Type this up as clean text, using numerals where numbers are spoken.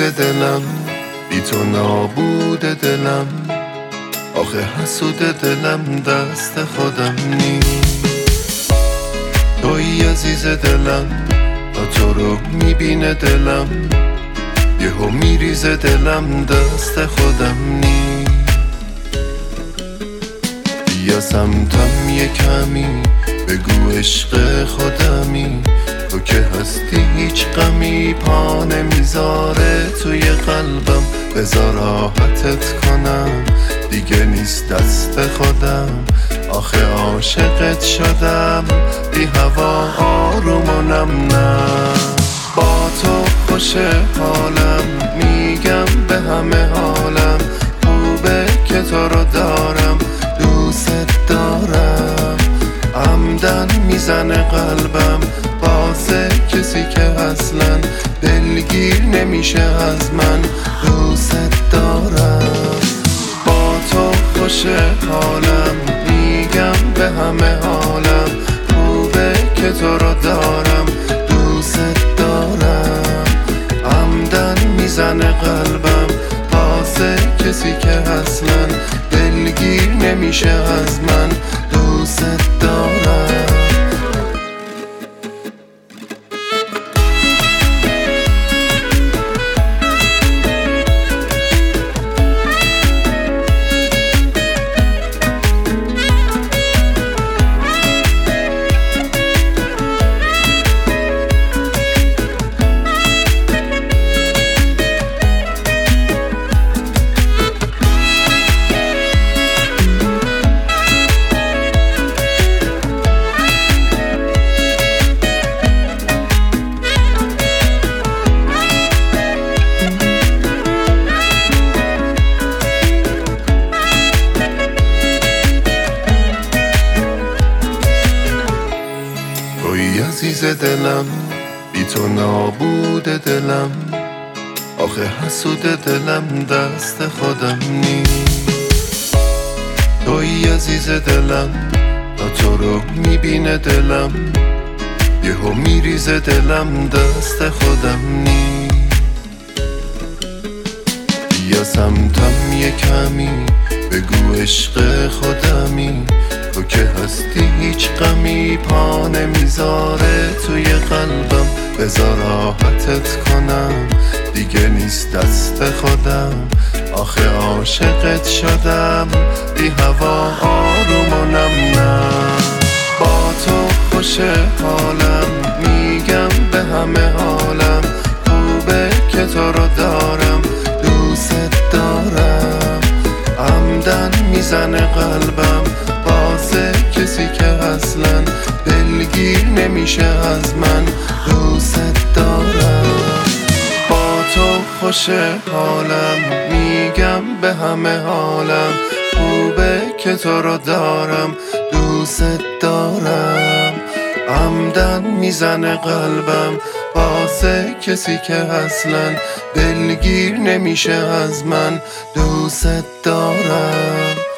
دلم، بی تو نابود دلم، آخه حسود دلم دست خودم نیست. توی عزیز دلم، تا تو رو میبینه دلم، یهو میریزه دلم دست خودم نیست. بیا سمتم یه کمی، بگو عشق خودمی، تو که هستی هیچ غمی پا نمیذاره توی قلبم. بذار راحتت کنم، دیگه نیست دست خودم، آخه عاشقت شدم، بی هوا آروم و نم نم. با تو خوش حالم، میگم به همه حالم، خوبه که تو رو دارم، دوست دارم. عمدن میزنه قلبم واسه کسی که اصلا دلگیر نمیشه از من، دوست دارم. با تو خوش حالم، میگم به همه حالم، خوبه که تو رو دارم، دوست دارم. عمدن میزنه قلبم واسه کسی که اصلا دلگیر نمیشه از من، دوست دارم. توی عزیز دلم، بی تو نابود دلم، آخه حسود دلم دست خودم نیست. توی عزیز دلم، تا تو رو میبینه دلم، یهو میریزه دلم دست خودم نیست. بیا سمتم یه کمی، بگو عشق خودمی، تو که هستی هیچ غمی پا نمیذاره توی قلبم. بذار راحتت کنم، دیگه نیست دست خودم، آخه عاشقت شدم، بی هوا آروم و نم نم. با تو خوش حالم، میگم به همه حالم، خوبه که تو رو دارم، دوست دارم. عمدن میزنه قلبم واسه کسی که اصلا دلگیر نمیشه از من، دوست دارم. با تو خوش حالم، میگم به همه حالم، خوبه که تو رو دارم، دوست دارم. عمدن میزنه قلبم واسه کسی که اصلا دلگیر نمیشه از من، دوست دارم.